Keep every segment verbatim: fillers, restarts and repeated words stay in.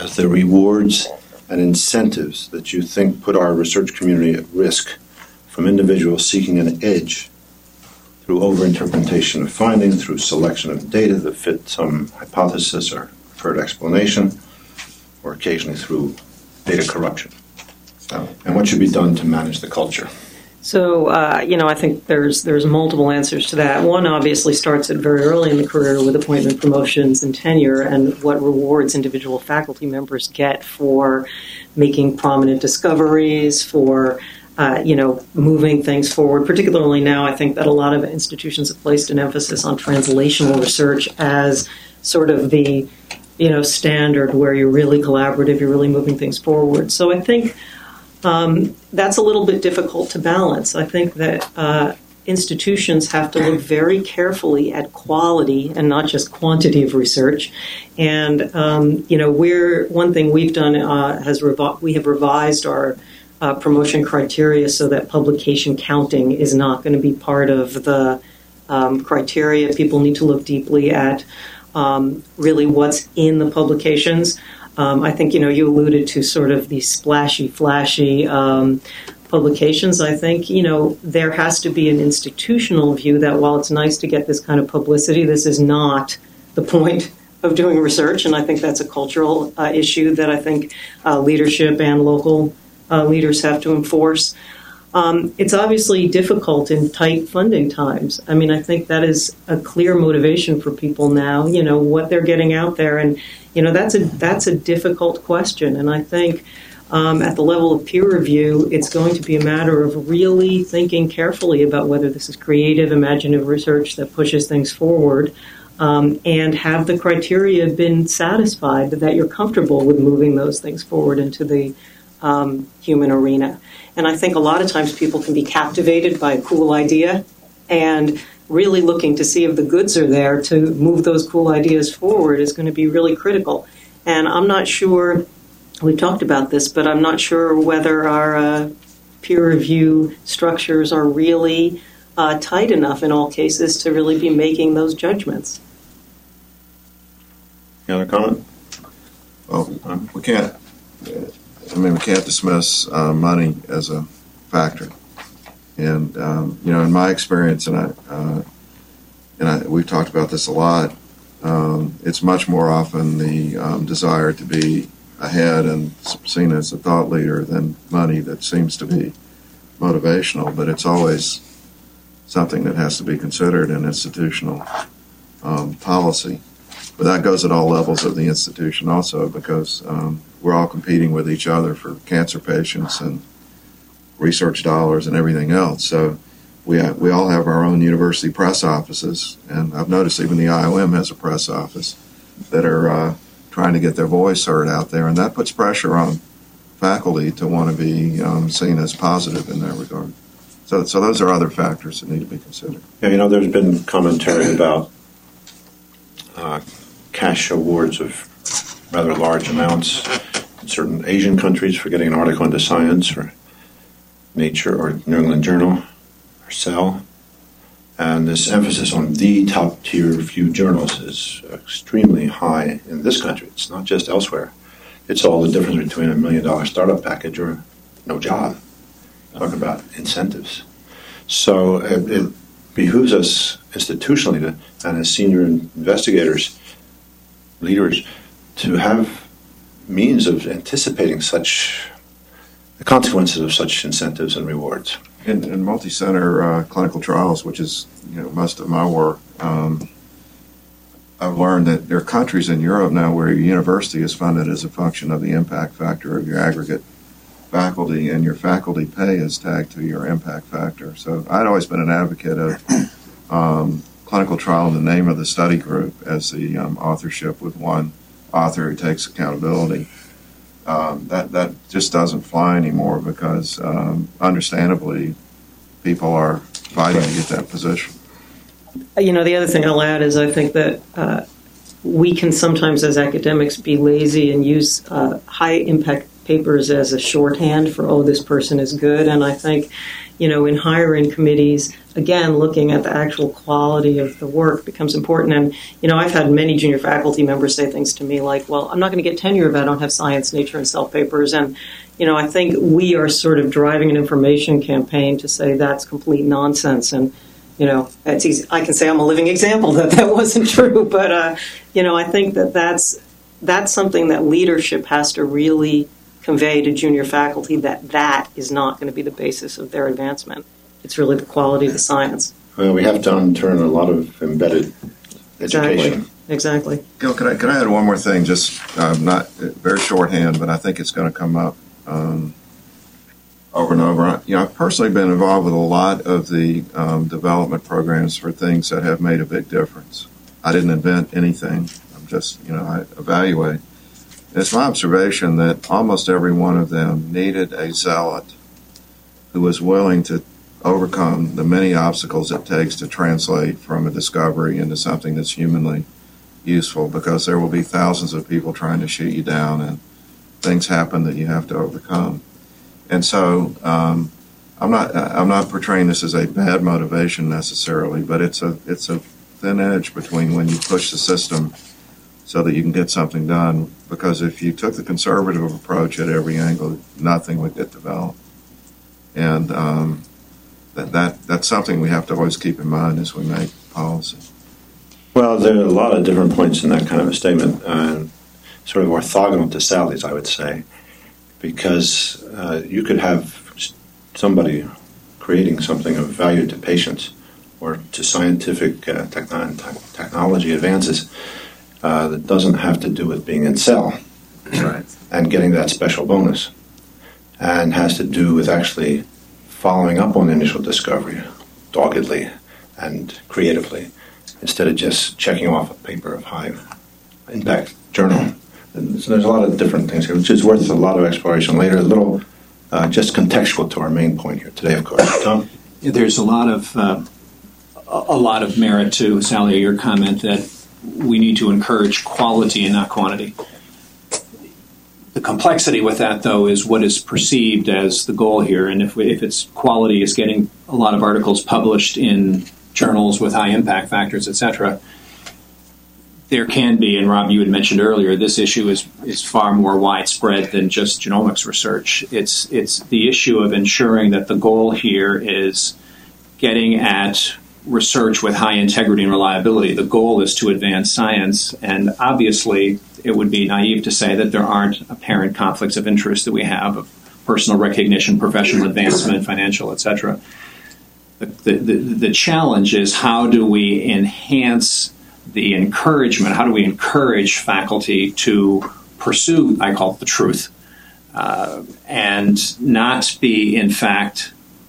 as the rewards and incentives that you think put our research community at risk from individuals seeking an edge through overinterpretation of findings, through selection of data that fit some hypothesis or preferred explanation, or occasionally through data corruption? So, and what should be done to manage the culture? So, uh, you know, I think there's there's multiple answers to that. One obviously starts at very early in the career with appointment promotions and tenure and what rewards individual faculty members get for making prominent discoveries, for, uh, you know, moving things forward. Particularly now, I think that a lot of institutions have placed an emphasis on translational research as sort of the, you know, standard where you're really collaborative, you're really moving things forward. So I think Um, that's a little bit difficult to balance. I think that uh, institutions have to look very carefully at quality and not just quantity of research. And um, you know, we're one thing we've done uh, has revi- we have revised our uh, promotion criteria so that publication counting is not going to be part of the um, criteria. People need to look deeply at um, really what's in the publications. Um, I think, you know, you alluded to sort of these splashy, flashy um, publications. I think, you know, there has to be an institutional view that while it's nice to get this kind of publicity, this is not the point of doing research. And I think that's a cultural uh, issue that I think uh, leadership and local uh, leaders have to enforce. Um, it's obviously difficult in tight funding times. I mean, I think that is a clear motivation for people now, you know, what they're getting out there. And, you know, that's a that's a difficult question. And I think um, at the level of peer review, it's going to be a matter of really thinking carefully about whether this is creative, imaginative research that pushes things forward, um, and have the criteria been satisfied that you're comfortable with moving those things forward into the um, human arena. And I think a lot of times people can be captivated by a cool idea and really looking to see if the goods are there to move those cool ideas forward is going to be really critical. And I'm not sure, we've talked about this, but I'm not sure whether our uh, peer review structures are really uh, tight enough in all cases to really be making those judgments. You want to comment? Well, um, we can't... Uh, I mean, we can't dismiss uh, money as a factor, and um, you know, in my experience, and I uh, and I, we've talked about this a lot. Um, it's much more often the um, desire to be ahead and seen as a thought leader than money that seems to be motivational. But it's always something that has to be considered in institutional um, policy. But that goes at all levels of the institution also, because um, we're all competing with each other for cancer patients and research dollars and everything else. So we have, we all have our own university press offices, and I've noticed even the I O M has a press office that are uh, trying to get their voice heard out there, and that puts pressure on faculty to want to be um, seen as positive in that regard. So, so those are other factors that need to be considered. Yeah, you know, there's been commentary about uh, cash awards of rather large amounts in certain Asian countries for getting an article into Science or Nature or New England Journal or Cell. And this emphasis on the top-tier review journals is extremely high in this country. It's not just elsewhere. It's all the difference between a million-dollar startup package or no job. Talk about incentives. So it, it behooves us institutionally to, and as senior investigators, leaders, to have means of anticipating such the consequences of such incentives and rewards. In, in multi-center uh, clinical trials, which is you know most of my work, um, I've learned that there are countries in Europe now where your university is funded as a function of the impact factor of your aggregate faculty, and your faculty pay is tagged to your impact factor. So I'd always been an advocate of um, clinical trial in the name of the study group as the um, authorship with one author who takes accountability. Um, that that just doesn't fly anymore because, um, understandably, people are fighting to get that position. You know, the other thing I'll add is I think that uh, we can sometimes, as academics, be lazy and use uh, high-impact papers as a shorthand for, oh, this person is good. And I think, you know, in hiring committees, again, looking at the actual quality of the work becomes important. And, you know, I've had many junior faculty members say things to me like, well, I'm not going to get tenure if I don't have science, nature, and self papers. And, you know, I think we are sort of driving an information campaign to say that's complete nonsense. And, you know, it's easy. I can say I'm a living example that that wasn't true. But, uh, you know, I think that that's, that's something that leadership has to really convey to junior faculty, that that is not going to be the basis of their advancement. It's really the quality of the science. Well, we have to unturn a lot of embedded education. Exactly. Exactly. Gil, can I, can I add one more thing? Just uh, not very shorthand, but I think it's going to come up um, over and over. You know, I've personally been involved with a lot of the um, development programs for things that have made a big difference. I didn't invent anything. I'm just, you know, I evaluate. It's my observation that almost every one of them needed a zealot who was willing to overcome the many obstacles it takes to translate from a discovery into something that's humanly useful, because there will be thousands of people trying to shoot you down and things happen that you have to overcome. And so um, I'm not I'm not portraying this as a bad motivation necessarily, but it's a it's a thin edge between when you push the system so that you can get something done, because if you took the conservative approach at every angle, nothing would get developed. And um, that, that that's something we have to always keep in mind as we make policy. Well, there are a lot of different points in that kind of a statement, uh, sort of orthogonal to Sally's, I would say, because uh, you could have somebody creating something of value to patients or to scientific uh, techn- technology advances Uh, that doesn't have to do with being in cell right. and getting that special bonus, and has to do with actually following up on initial discovery doggedly and creatively, instead of just checking off a paper of high impact journal. And so there's a lot of different things here, which is worth a lot of exploration later. A little uh, just contextual to our main point here today, of course. Tom? There's a lot of uh, a lot of merit to, Sally, your comment that we need to encourage quality and not quantity. The complexity with that, though, is what is perceived as the goal here. And if we, if it's quality is getting a lot of articles published in journals with high impact factors, et cetera, there can be, and Rob, you had mentioned earlier, this issue is, is far more widespread than just genomics research. It's, it's the issue of ensuring that the goal here is getting at research with high integrity and reliability. The goal is to advance science, and obviously it would be naive to say that there aren't apparent conflicts of interest that we have of personal recognition, professional advancement, financial, et cetera. The, the, the challenge is, how do we enhance the encouragement? How do we encourage faculty to pursue, I call it the truth, uh, and not be, in fact,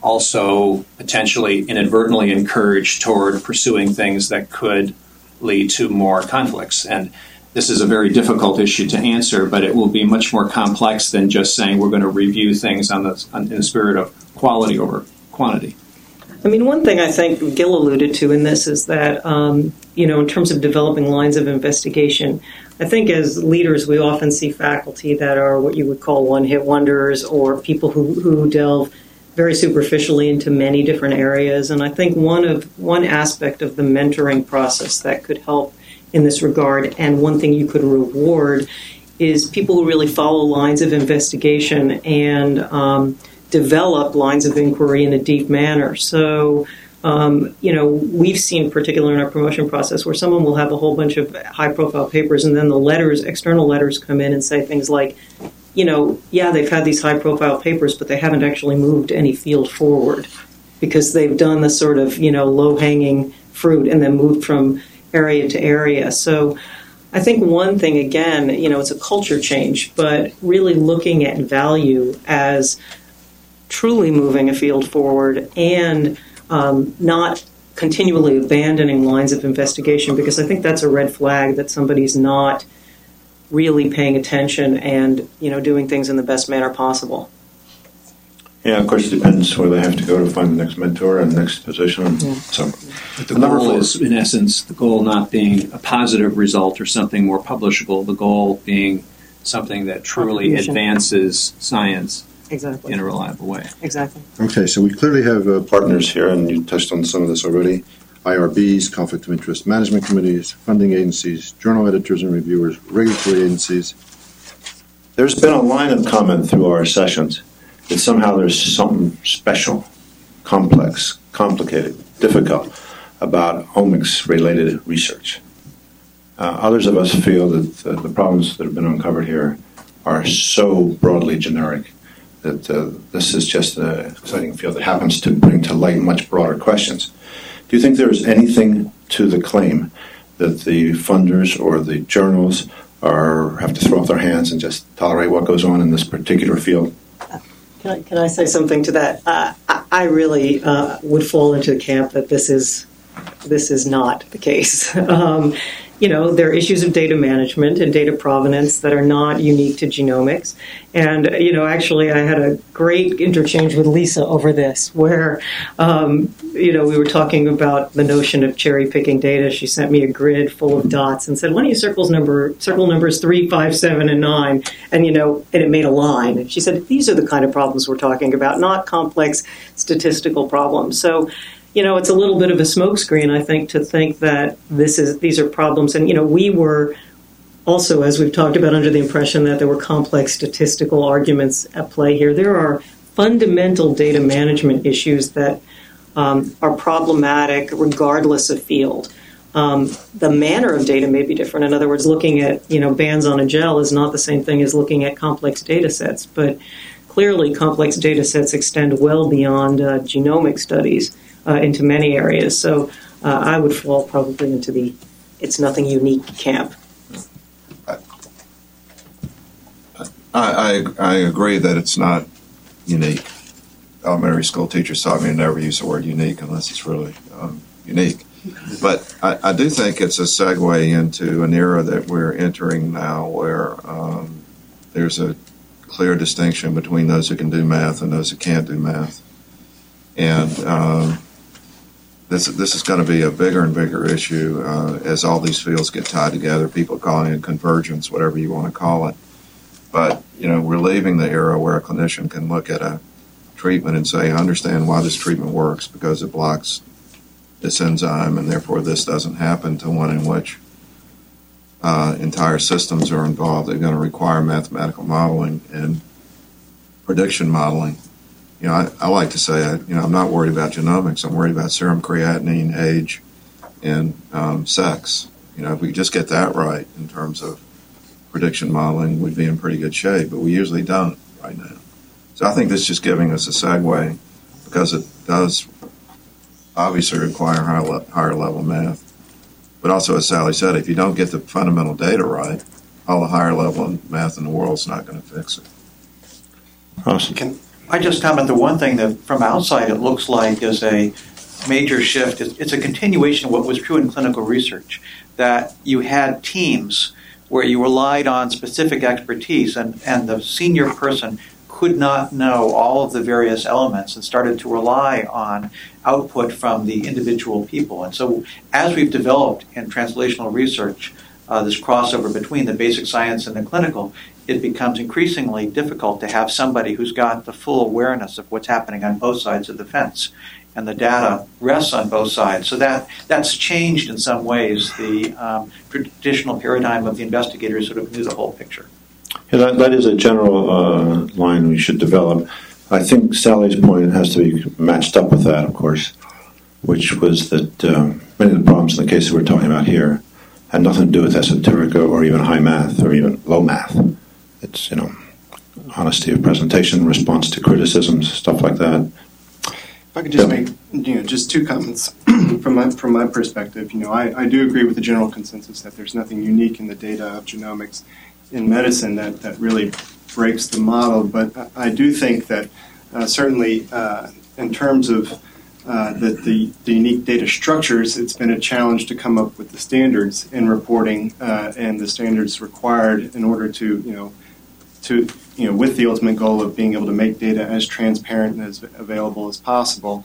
also potentially inadvertently encouraged toward pursuing things that could lead to more conflicts. And this is a very difficult issue to answer, but it will be much more complex than just saying we're going to review things on the, on, in the spirit of quality over quantity. I mean, one thing I think Gil alluded to in this is that, um, you know, in terms of developing lines of investigation, I think as leaders we often see faculty that are what you would call one-hit wonders, or people who, who delve very superficially into many different areas. And I think one of one aspect of the mentoring process that could help in this regard, and one thing you could reward, is people who really follow lines of investigation and um, develop lines of inquiry in a deep manner. So, um, you know, we've seen, particularly in our promotion process, where someone will have a whole bunch of high-profile papers, and then the letters, external letters, come in and say things like, you know, yeah, they've had these high-profile papers, but they haven't actually moved any field forward because they've done the sort of, you know, low-hanging fruit and then moved from area to area. So I think one thing, again, you know, it's a culture change, but really looking at value as truly moving a field forward and um, not continually abandoning lines of investigation, because I think that's a red flag that somebody's not really paying attention and, you know, doing things in the best manner possible. Yeah, of course, it depends where they have to go to find the next mentor and next position. Yeah. So, but the goal is, in essence, the goal not being a positive result or something more publishable, the goal being something that truly Contribution. advances science Exactly. in a reliable way. Exactly. Okay, so we clearly have uh, partners here, and you touched on some of this already. I R Bs, conflict of interest management committees, funding agencies, journal editors and reviewers, regulatory agencies. There's been a line of comment through our sessions that somehow there's something special, complex, complicated, difficult about omics-related research. Uh, others of us feel that uh, the problems that have been uncovered here are so broadly generic that uh, this is just an exciting field that happens to bring to light much broader questions. Do you think there is anything to the claim that the funders or the journals are have to throw up their hands and just tolerate what goes on in this particular field? Can I, can I say something to that? Uh, I, I really uh, would fall into the camp that this is this is not the case. um, You know, there are issues of data management and data provenance that are not unique to genomics. And, you know, actually I had a great interchange with Lisa over this where, um, you know, we were talking about the notion of cherry picking data. She sent me a grid full of dots and said, why don't you circles number, circle numbers three, five, seven, and nine? And, you know, and it made a line. And she said, these are the kind of problems we're talking about, not complex statistical problems. So, you know, it's a little bit of a smokescreen, I think, to think that this is these are problems. And, you know, we were also, as we've talked about, under the impression that there were complex statistical arguments at play here. There are fundamental data management issues that um, are problematic regardless of field. Um, the manner of data may be different. In other words, looking at, you know, bands on a gel is not the same thing as looking at complex data sets. But clearly, complex data sets extend well beyond uh, genomic studies. Uh, into many areas. So uh, I would fall probably into the it's nothing unique camp. I, I, I agree that it's not unique. Elementary school teachers taught me to never use the word unique unless it's really um, unique. But I, I do think it's a segue into an era that we're entering now where um, there's a clear distinction between those who can do math and those who can't do math. And um, This this is going to be a bigger and bigger issue uh, as all these fields get tied together. People calling it convergence, whatever you want to call it. But, you know, we're leaving the era where a clinician can look at a treatment and say, I understand why this treatment works because it blocks this enzyme and therefore this doesn't happen, to one in which uh, entire systems are involved. They're going to require mathematical modeling and prediction modeling. You know, I, I like to say, I, you know, I'm not worried about genomics. I'm worried about serum creatinine, age, and um, sex. You know, if we could just get that right in terms of prediction modeling, we'd be in pretty good shape. But we usually don't right now. So I think this is just giving us a segue because it does obviously require higher, le- higher level math. But also, as Sally said, if you don't get the fundamental data right, all the higher level math in the world is not going to fix it. Awesome. Can I just comment the one thing that from outside it looks like is a major shift. It's a continuation of what was true in clinical research, that you had teams where you relied on specific expertise and, and the senior person could not know all of the various elements and started to rely on output from the individual people. And so as we've developed in translational research, uh, this crossover between the basic science and the clinical, it becomes increasingly difficult to have somebody who's got the full awareness of what's happening on both sides of the fence. And the data rests on both sides. So that that's changed in some ways the um, traditional paradigm of the investigators sort of knew the whole picture. Yeah, that, that is a general uh, line we should develop. I think Sally's point has to be matched up with that, of course, which was that um, many of the problems in the case that we're talking about here had nothing to do with esoteric or even high math or even low math. It's, you know, honesty of presentation, response to criticisms, stuff like that. If I could just Yeah. make, you know, just two comments from my from my perspective. You know, I, I do agree with the general consensus that there's nothing unique in the data of genomics in medicine that, that really breaks the model. But I, I do think that uh, certainly uh, in terms of uh, the, the the unique data structures, it's been a challenge to come up with the standards in reporting uh, and the standards required in order to, you know, to you know, with the ultimate goal of being able to make data as transparent and as available as possible.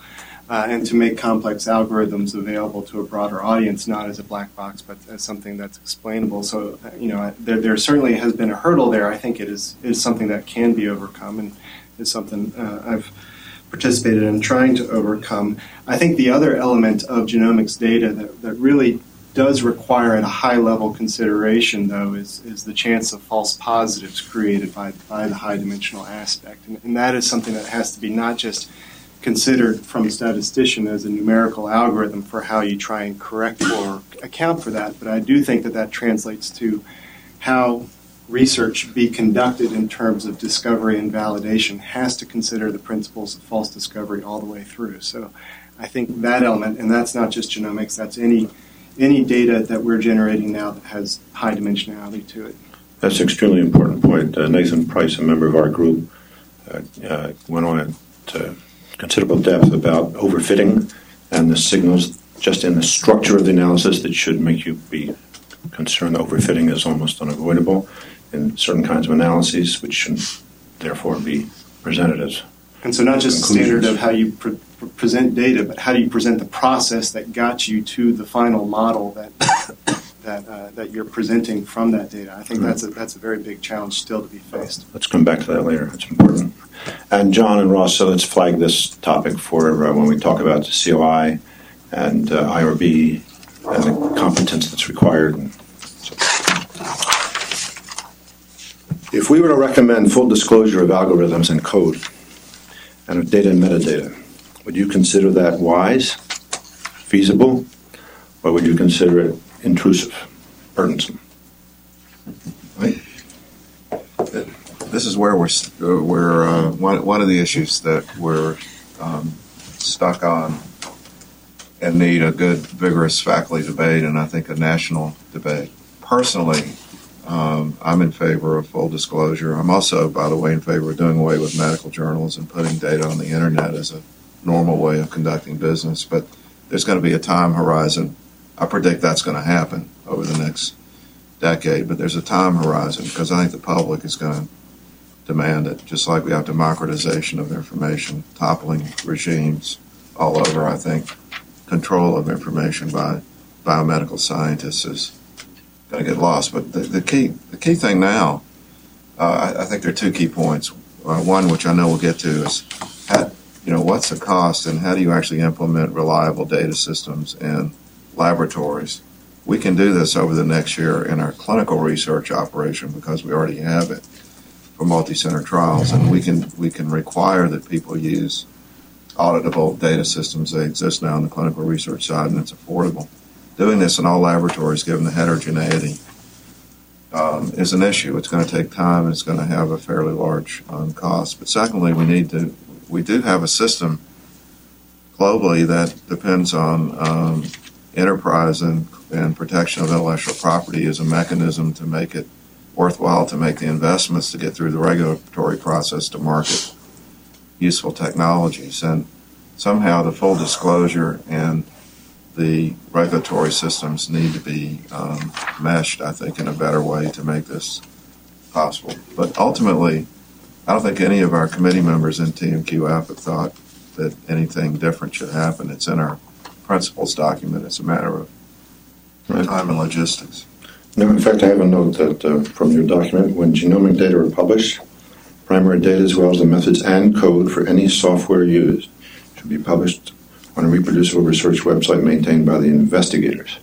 uh, and to make complex algorithms available to a broader audience, not as a black box, but as something that's explainable. So, uh, you know, there, there certainly has been a hurdle there. I think it is, is something that can be overcome, and is something uh, I've participated in trying to overcome. I think the other element of genomics data that, that really does require at a high level consideration, though, is, is the chance of false positives created by, by the high dimensional aspect. And, and that is something that has to be not just considered from a statistician as a numerical algorithm for how you try and correct or account for that, but I do think that that translates to how research be conducted in terms of discovery and validation has to consider the principles of false discovery all the way through. So I think that element, and that's not just genomics, that's any any data that we're generating now that has high dimensionality to it. That's an extremely important point. Uh, Nathan Price, a member of our group, uh, uh, went on to considerable depth about overfitting and the signals just in the structure of the analysis that should make you be concerned that overfitting is almost unavoidable in certain kinds of analyses, which should therefore be presented as And so not just the standard of how you pre- present data, but how do you present the process that got you to the final model that that uh, that you're presenting from that data. I think right. that's a that's a very big challenge still to be faced. Let's come back to that later. It's important. And John and Ross, so let's flag this topic for uh, when we talk about the C O I and uh, I R B and the competence that's required. So, if we were to recommend full disclosure of algorithms and code and of data and metadata, would you consider that wise, feasible, or would you consider it intrusive, burdensome? Right. This is where we're we're uh, one one of the issues that we're um, stuck on and need a good, vigorous faculty debate, and I think a national debate. Personally, um, I'm in favor of full disclosure. I'm also, by the way, in favor of doing away with medical journals and putting data on the internet as a normal way of conducting business. But there's going to be a time horizon. I predict that's going to happen over the next decade, but there's a time horizon because I think the public is going to demand it, just like we have democratization of information, toppling regimes all over. I think control of information by biomedical scientists is going to get lost. But the, the key the key thing now, uh, I, I think there are two key points. Uh, one, which I know we'll get to, is how, you know, what's the cost and how do you actually implement reliable data systems in laboratories? We can do this over the next year in our clinical research operation because we already have it for multi-center trials, and we can we can require that people use auditable data systems. They exist now on the clinical research side, and it's affordable. Doing this in all laboratories, given the heterogeneity, um, is an issue. It's going to take time. It's going to have a fairly large um, cost. But secondly, we need to we do have a system globally that depends on um, enterprise and, and protection of intellectual property as a mechanism to make it worthwhile to make the investments to get through the regulatory process to market useful technologies. And somehow the full disclosure and the regulatory systems need to be um, meshed, I think, in a better way to make this possible. But ultimately, I don't think any of our committee members in T M Q F have thought that anything different should happen. It's in our principles document. It's a matter of right. time and logistics. No, in fact, I have a note that uh, from your document, when genomic data are published, primary data as well as the methods and code for any software used should be published on a reproducible research website maintained by the investigators.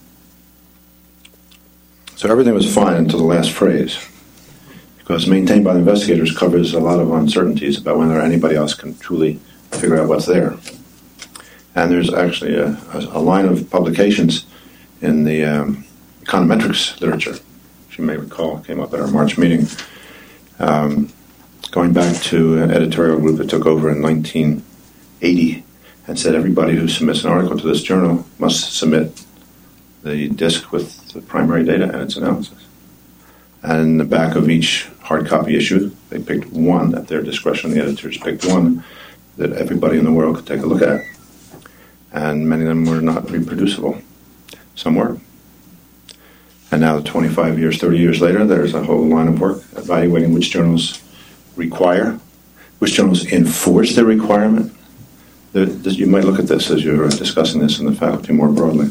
So everything was fine until the last phrase, because maintained by the investigators covers a lot of uncertainties about whether anybody else can truly figure out what's there. And there's actually a, a, a line of publications in the um, econometrics literature, which you may recall came up at our March meeting, um, going back to an editorial group that took over in nineteen eighty and said everybody who submits an article to this journal must submit the disk with the primary data and its analysis. And in the back of each hard copy issue, they picked one at their discretion. The editors picked one that everybody in the world could take a look at. And many of them were not reproducible. Some were. And now, twenty-five years, thirty years later, there's a whole line of work evaluating which journals require, which journals enforce the requirement there, you might look at this as you're discussing this in the faculty more broadly.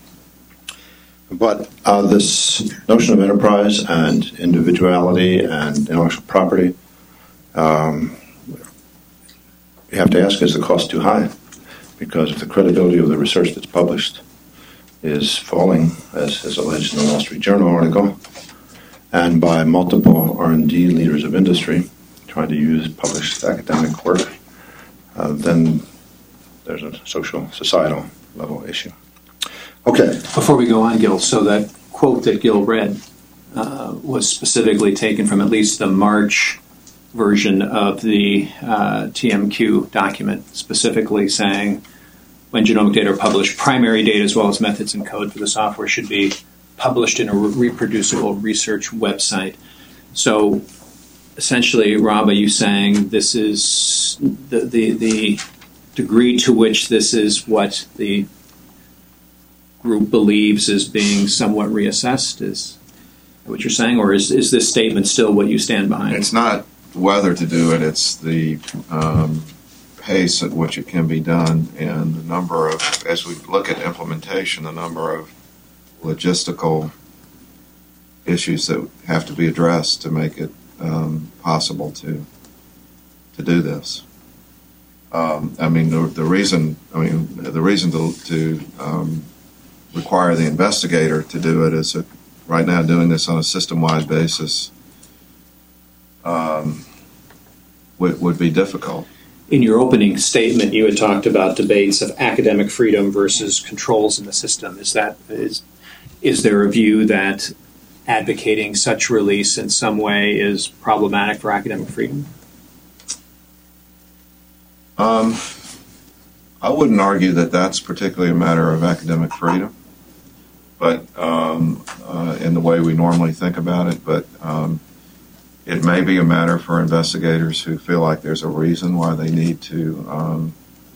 But uh, this notion of enterprise and individuality and intellectual property, um, you have to ask, is the cost too high? Because if the credibility of the research that's published is falling, as is alleged in the Wall Street Journal article, and by multiple R and D leaders of industry trying to use published academic work, uh, then there's a social, societal level issue. Okay. Before we go on, Gil, so that quote that Gil read uh, was specifically taken from at least the March version of the uh, T M Q document, specifically saying when genomic data are published, primary data as well as methods and code for the software should be published in a re- reproducible research website. So essentially, Rob, are you saying this is the, the, the degree to which this is what the group believes is being somewhat reassessed? Is that what you're saying, or is, is this statement still what you stand behind? It's not whether to do it, it's the um, pace at which it can be done and the number of, as we look at implementation, the number of logistical issues that have to be addressed to make it um, possible to to do this. Um, I mean, the, the reason, I mean, the reason to, to um, require the investigator to do it is that right now doing this on a system-wide basis um, would, would be difficult. In your opening statement, you had talked about debates of academic freedom versus controls in the system. Is that is is there a view that advocating such release in some way is problematic for academic freedom? Um, I wouldn't argue that that's particularly a matter of academic freedom, but um, uh, in the way we normally think about it. But um, it may be a matter for investigators who feel like there's a reason why they need to um,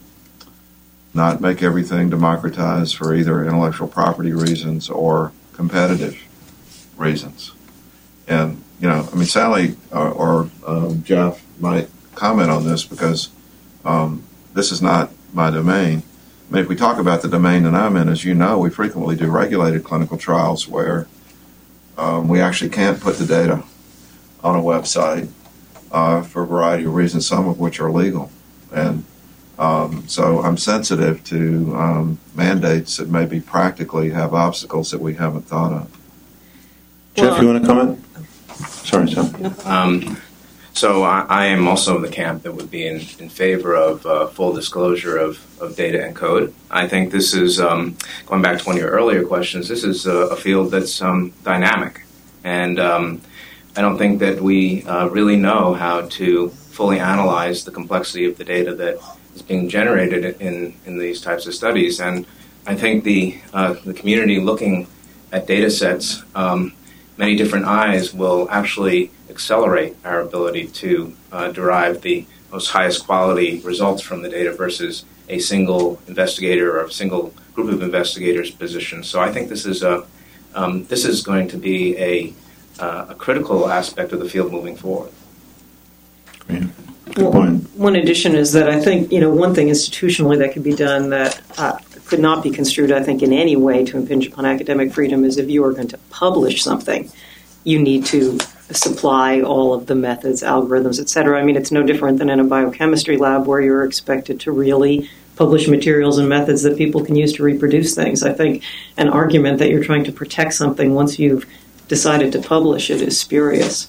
not make everything democratized for either intellectual property reasons or competitive reasons. And, you know, I mean, Sally or, or um, Jeff might comment on this because um, this is not my domain. I mean, if we talk about the domain that I'm in, as you know, we frequently do regulated clinical trials where um, we actually can't put the data on a website uh, for a variety of reasons, some of which are legal. And um, so I'm sensitive to um, mandates that maybe practically have obstacles that we haven't thought of. Jeff, well, you want to comment? Sorry, Sam. Um, so I, I am also in the camp that would be in, in favor of uh, full disclosure of, of data and code. I think this is, um, going back to one of your earlier questions, this is a, a field that's um, dynamic. And um, I don't think that we uh, really know how to fully analyze the complexity of the data that is being generated in, in these types of studies. And I think the, uh, the community looking at data sets, um, many different eyes will actually accelerate our ability to uh, derive the most highest quality results from the data versus a single investigator or a single group of investigators position. So I think this is a um, this is going to be a uh, a critical aspect of the field moving forward. Yeah. Well, one addition is that I think, you know, one thing institutionally that could be done that uh, could not be construed, I think, in any way to impinge upon academic freedom is if you are going to publish something, you need to supply all of the methods, algorithms, et cetera. I mean, it's no different than in a biochemistry lab where you're expected to really publish materials and methods that people can use to reproduce things. I think an argument that you're trying to protect something once you've decided to publish it is spurious.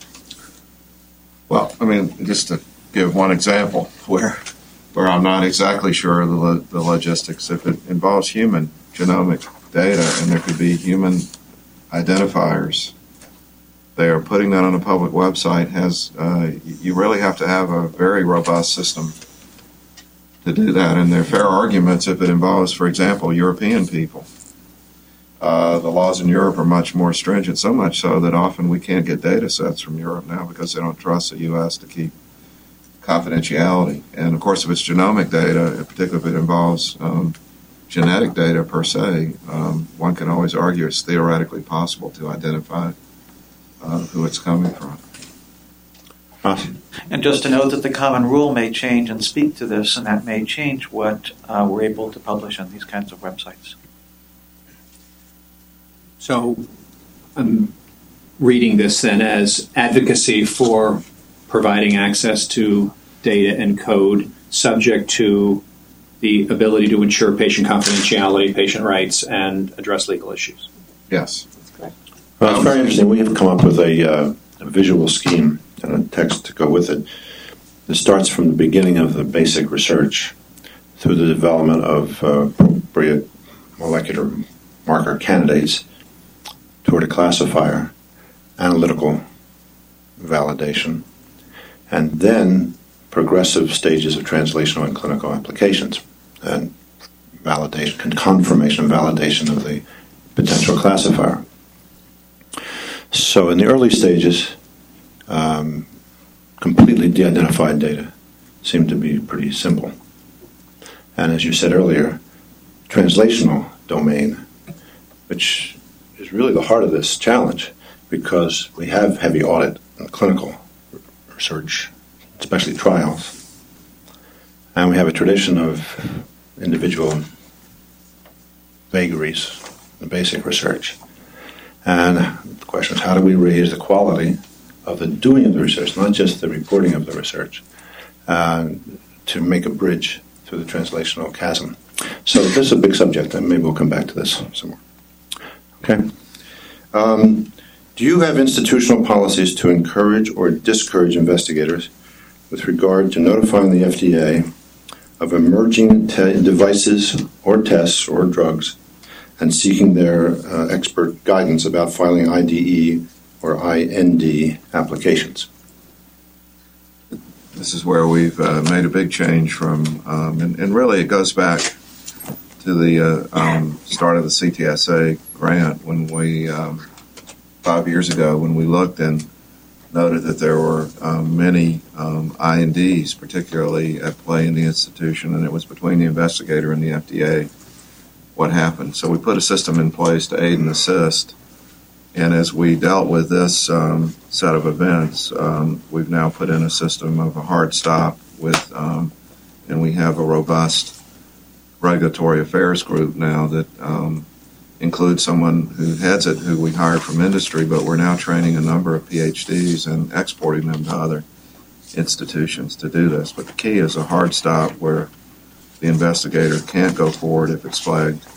Well, I mean, just to give one example where where I'm not exactly sure of the, lo- the logistics. If it involves human genomic data and there could be human identifiers, they are putting that on a public website. Has uh, you really have to have a very robust system to do that. And there are fair arguments if it involves, for example, European people. Uh, the laws in Europe are much more stringent, so much so that often we can't get data sets from Europe now because they don't trust the U S to keep confidentiality. And of course, if it's genomic data, particularly if it involves um, genetic data per se, um, one can always argue it's theoretically possible to identify uh, who it's coming from. Awesome. And just to note that the common rule may change and speak to this, and that may change what uh, we're able to publish on these kinds of websites. So I'm reading this then as advocacy for providing access to data and code subject to the ability to ensure patient confidentiality, patient rights, and address legal issues. Yes. Well, it's very interesting. We have come up with a, uh, a visual scheme and a text to go with it. It starts from the beginning of the basic research through the development of uh, appropriate molecular marker candidates toward a classifier, analytical validation, and then progressive stages of translational and clinical applications and validation, confirmation and validation of the potential classifier. So in the early stages, um, completely de-identified data seemed to be pretty simple. And as you said earlier, translational domain, which is really the heart of this challenge, because we have heavy audit in clinical research, especially trials, and we have a tradition of individual vagaries in basic research. And the question is, how do we raise the quality of the doing of the research, not just the reporting of the research, uh, to make a bridge through the translational chasm? So this is a big subject, and maybe we'll come back to this some more. Okay. Um, do you have institutional policies to encourage or discourage investigators with regard to notifying the F D A of emerging te- devices or tests or drugs and seeking their uh, expert guidance about filing I D E or I N D applications? This is where we've uh, made a big change from, um, and, and really it goes back to the uh, um, start of the C T S A grant when we, um, five years ago, when we looked and noted that there were um, many um, I N Ds, particularly at play in the institution, and it was between the investigator and the F D A what happened. So we put a system in place to aid and assist. And as we dealt with this um, set of events, um, we've now put in a system of a hard stop with, um, and we have a robust regulatory affairs group now that um, includes someone who heads it, who we hired from industry, but we're now training a number of P H Ds and exporting them to other institutions to do this. But the key is a hard stop where the investigator can't go forward if it's flagged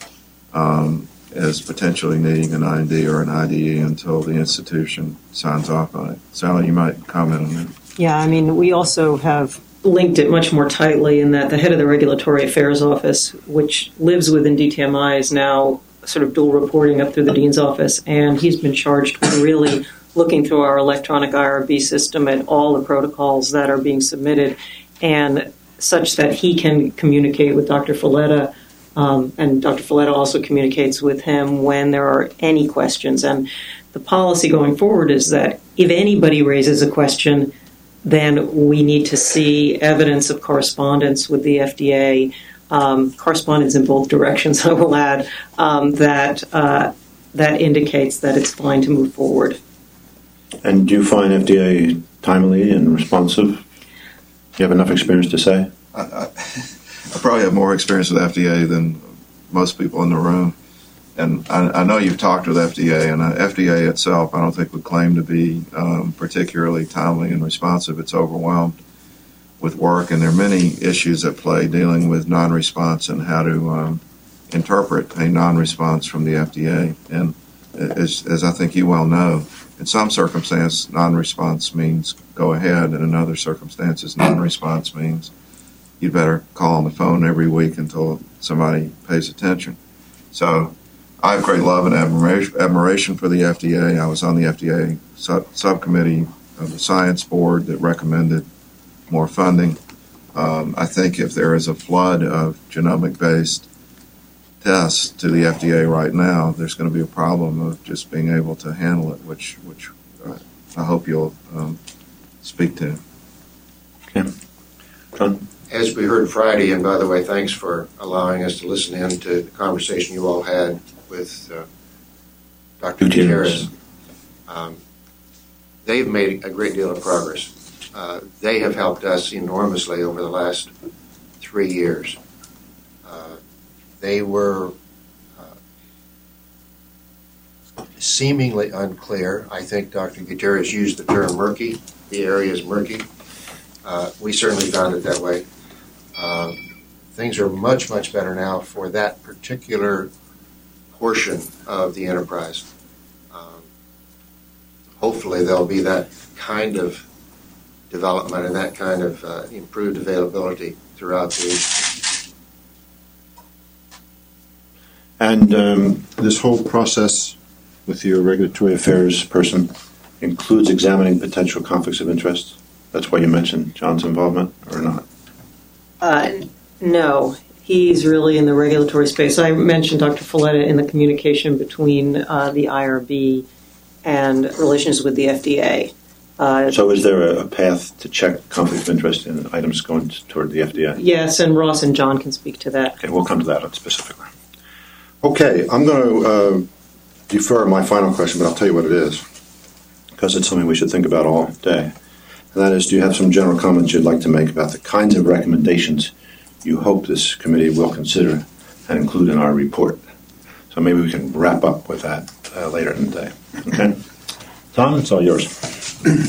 um, as potentially needing an I N D or an I D E until the institution signs off on it. Sally, you might comment on that. Yeah, I mean, we also have linked it much more tightly in that the head of the Regulatory Affairs Office, which lives within D T M I, is now sort of dual reporting up through the Dean's Office, and he's been charged with really looking through our electronic I R B system at all the protocols that are being submitted, and such that he can communicate with Doctor Folletta, um, and Doctor Folletta also communicates with him when there are any questions. And the policy going forward is that if anybody raises a question, then we need to see evidence of correspondence with the F D A, um, correspondence in both directions, I will add, um, that uh, that indicates that it's fine to move forward. And do you find F D A timely and responsive? Do you have enough experience to say? I, I, I probably have more experience with F D A than most people in the room. And I, I know you've talked with F D A, and uh, F D A itself I don't think would claim to be um, particularly timely and responsive. It's overwhelmed with work, and there are many issues at play dealing with non-response and how to um, interpret a non-response from the F D A. And as, as I think you well know, in some circumstances, non-response means go ahead, and in other circumstances, non-response means you better call on the phone every week until somebody pays attention. So I have great love and admiration for the F D A. I was on the F D A sub- subcommittee of the Science Board that recommended more funding. Um, I think if there is a flood of genomic-based tests to the F D A right now, there's going to be a problem of just being able to handle it, which which uh, I hope you'll um, speak to. Okay. John? As we heard Friday, and by the way, thanks for allowing us to listen in to the conversation you all had with uh, Doctor Gutierrez. Um, they've made a great deal of progress. Uh, they have helped us enormously over the last three years. Uh, they were uh, seemingly unclear. I think Doctor Gutierrez used the term murky. The area is murky. Uh, we certainly found it that way. Uh, things are much, much better now for that particular portion of the enterprise. Um, hopefully there'll be that kind of development and that kind of uh, improved availability throughout the And um, this whole process with your regulatory affairs person includes examining potential conflicts of interest? That's why you mentioned John's involvement, or not? Uh, no. He's really in the regulatory space. I mentioned Doctor Folletta in the communication between uh, the I R B and relations with the F D A. Uh, so is there a path to check conflict of interest in items going toward the F D A? Yes, and Ross and John can speak to that. Okay, we'll come to that specifically. Okay, I'm going to uh, defer my final question, but I'll tell you what it is, because it's something we should think about all day. And that is, do you have some general comments you'd like to make about the kinds of recommendations you hope this committee will consider and include in our report? So maybe we can wrap up with that uh, later in the day. Okay? Tom, it's all yours.